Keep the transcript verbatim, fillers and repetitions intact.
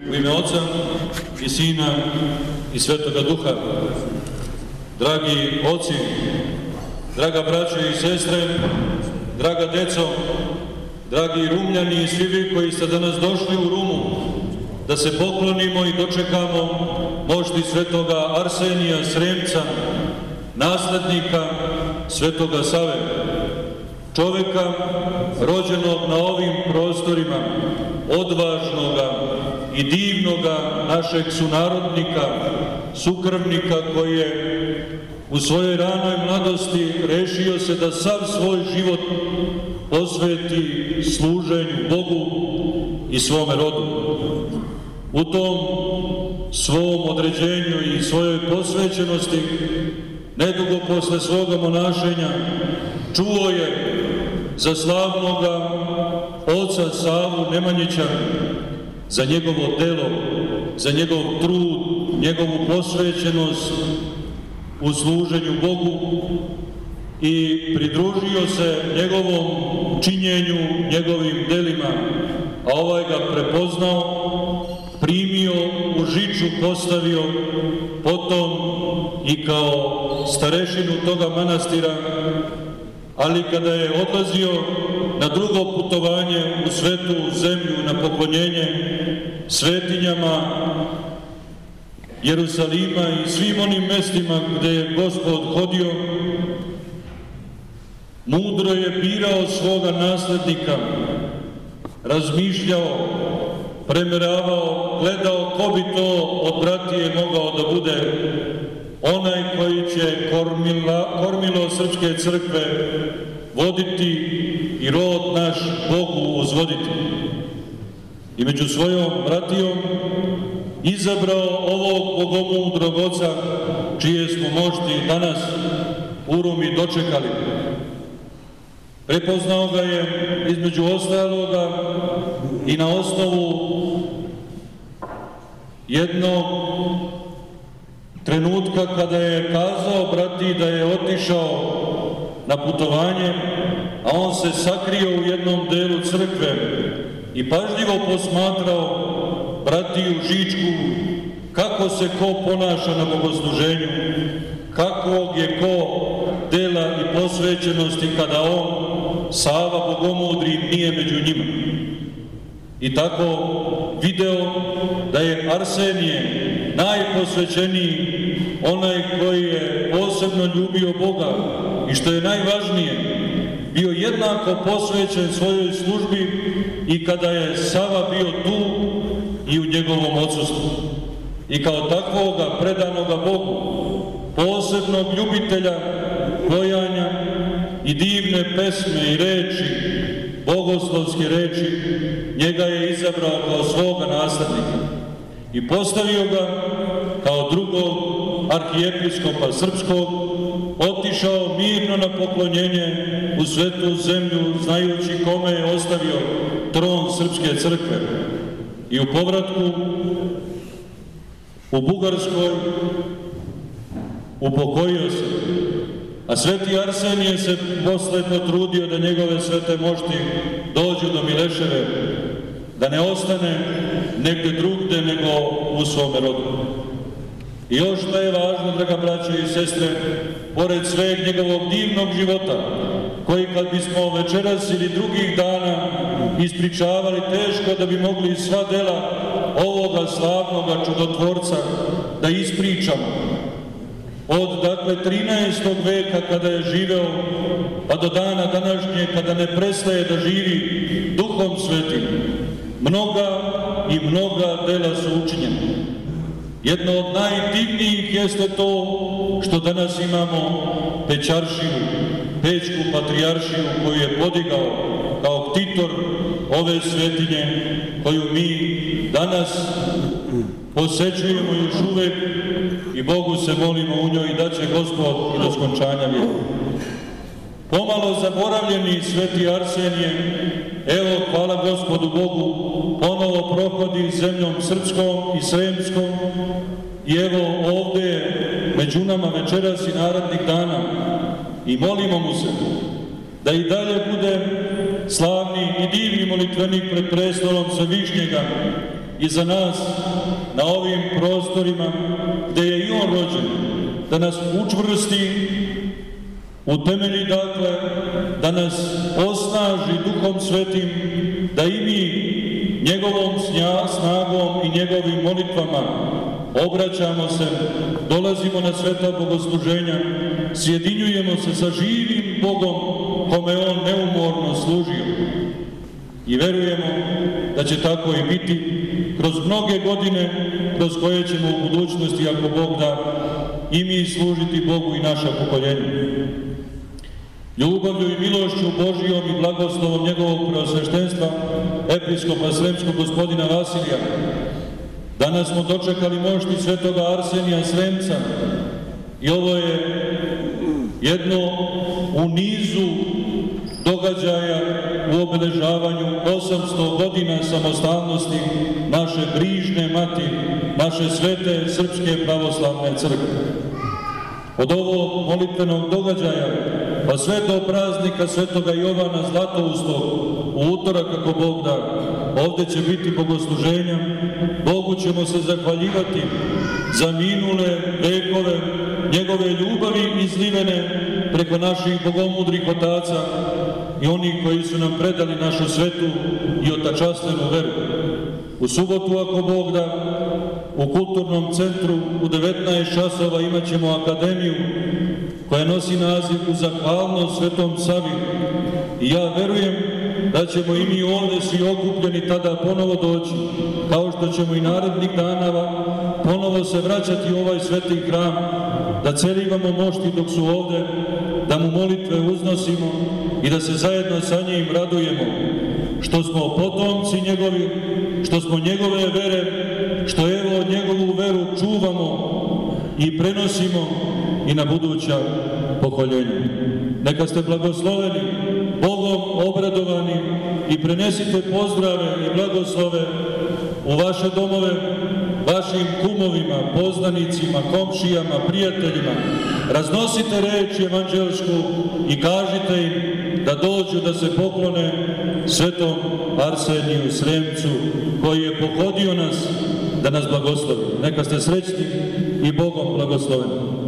U ime Oca i Sina i Svetoga Duha. Dragi oci, draga braćo i sestre, draga deco, dragi Rumljani i svi vi koji ste danas došli u Rumu, da se poklonimo i dočekamo mošti Svetoga Arsenija Sremca, naslednika Svetoga Save, čoveka rođenog na ovim prostorima, odvažnoga i divnoga našeg sunarodnika, sukrvnika koji je u svojoj ranoj mladosti rešio se da sav svoj život posveti služenju Bogu i svome rodu. U tom svom određenju i svojoj posvećenosti, nedugo posle svoga monašenja, čuo je za slavnoga oca Savu Nemanjića, za njegovo delo, za njegov trud, njegovu posvećenost u služenju Bogu i pridružio se njegovom činjenju, njegovim delima, a ovaj ga prepoznao, primio, u žiču postavio, potom i kao starešinu toga manastira, ali kada je odlazio na drugo putovanje u svetu zemlju na poklonjenje svetinjama Jerusalima i svim onim mestima gde je Gospod hodio, mudro je birao svoga naslednika, razmišljao, premeravao, gledao ko bi to od bratije mogao da bude onaj koji će kormila, kormilo Srpske crkve voditi i rod naš Bogu uzvoditi. I među svojom bratijom izabrao ovog bogomudrog oca, čije smo mošti danas u Rumi dočekali. Prepoznao ga je između ostaloga i na osnovu jednog trenutka kada je kazao brati da je otišao na putovanje, a on se sakrio u jednom delu crkve i pažljivo posmatrao bratiju Žičku, kako se ko ponaša na bogosluženju, kakvog je ko dela i posvećenosti kada on, Sava Bogomudri, nije među njima. I tako video da je Arsenije najposvećeniji, onaj koji je posebno ljubio Boga i što je najvažnije, bio jednako posvećen svojoj službi i kada je Sava bio tu i u njegovom odsustvu. I kao takvoga predanoga Bogu, posebnog ljubitelja bojanja i divne pesme i reči, bogoslovske reči, njega je izabrao kao svoga naslednika i postavio ga kao drugog arhijepiskopa srpskog, otišao mirno na poklonjenje u svetu zemlju, znajući kome je ostavio tron Srpske crkve. I u povratku u Bugarskoj upokojio se, a sveti Arsenije se posle potrudio da njegove svete mošti dođu do Mileševe, da ne ostane negde drugde nego u svome rodu. I još što je važno, draga braćo i sestre, pored sveg njegovog divnog života, koji kad bismo večeras ili drugih dana ispričavali, teško da bi mogli sva dela ovoga slavnoga čudotvorca da ispričamo. Od, dakle, trinaestog veka kada je živeo, pa do dana današnje kada ne prestaje da živi Duhom Svetim, mnoga i mnoga dela su učinjena. Jedno od najdivnijih jeste to što danas imamo Pećaršiju, Pećku patrijaršiju koju je podigao kao ktitor ove svetinje, koju mi danas posećujemo još uvek i Bogu se molimo u njoj i da će Gospod i do skončanja vijeka. Pomalo zaboravljeni sveti Arsenije, evo, hvala Gospodu Bogu, ponovo prohodi zemljom srpskom i sremskom i evo ovde među nama večeras i narednih dana i molimo mu se da i dalje bude slavni i divni molitvenik pred prestolom Svevišnjega i za nas na ovim prostorima gde je i on rođen, da nas učvrsti, utemelji, dakle, da nas osnaži Duhom Svetim, da i mi njegovom snagom i njegovim molitvama obraćamo se, dolazimo na sveta bogosluženja, sjedinjujemo se sa živim Bogom kome on neumorno služio. I verujemo da će tako i biti kroz mnoge godine kroz koje ćemo u budućnosti, ako Bog da, i mi služiti Bogu i naša pokoljenja. Ljubavlju i milošću Božijom i blagoslovom njegovog preosveštenstva, episkopa Sremskog gospodina Vasilija, danas smo dočekali mošti svetoga Arsenija Sremca i ovo je jedno u nizu događaja u obeležavanju osamsto godina samostalnosti naše brižne mati, naše svete Srpske pravoslavne crkve. Od ovog molitvenog događaja pa sve do praznika svetoga Jovana Zlatoustog u utorak, ako Bog da, ovde će biti bogosluženja. Bogu ćemo se zahvaljivati za minule vekove njegove ljubavi izlivene preko naših bogomudrih otaca i onih koji su nam predali našu svetu i otačastvenu veru. U subotu, ako Bog da, u Kulturnom centru u devetnaest časova imat ćemo akademiju koja nosi naziv U zahvalnost Svetom Savi. I ja verujem da ćemo i mi ovde svi okupljeni tada ponovo doći, kao što ćemo i narednih dana ponovo se vraćati u ovaj sveti hram, da celivamo mošti dok su ovde, da mu molitve uznosimo i da se zajedno sa njim radujemo, što smo potomci njegovi, što smo njegove vere, što evo njegovu veru čuvamo i prenosimo i na buduća pokoljenja. Neka ste blagosloveni, Bogom obradovani i prenesite pozdrave i blagoslove u vaše domove, vašim kumovima, poznanicima, komšijama, prijateljima. Raznosite reč evanđelsku i kažite im da dođu da se poklone svetom Arseniju Sremcu, koji je pohodio nas da nas blagoslovi. Neka ste srećni i Bogom blagosloveni.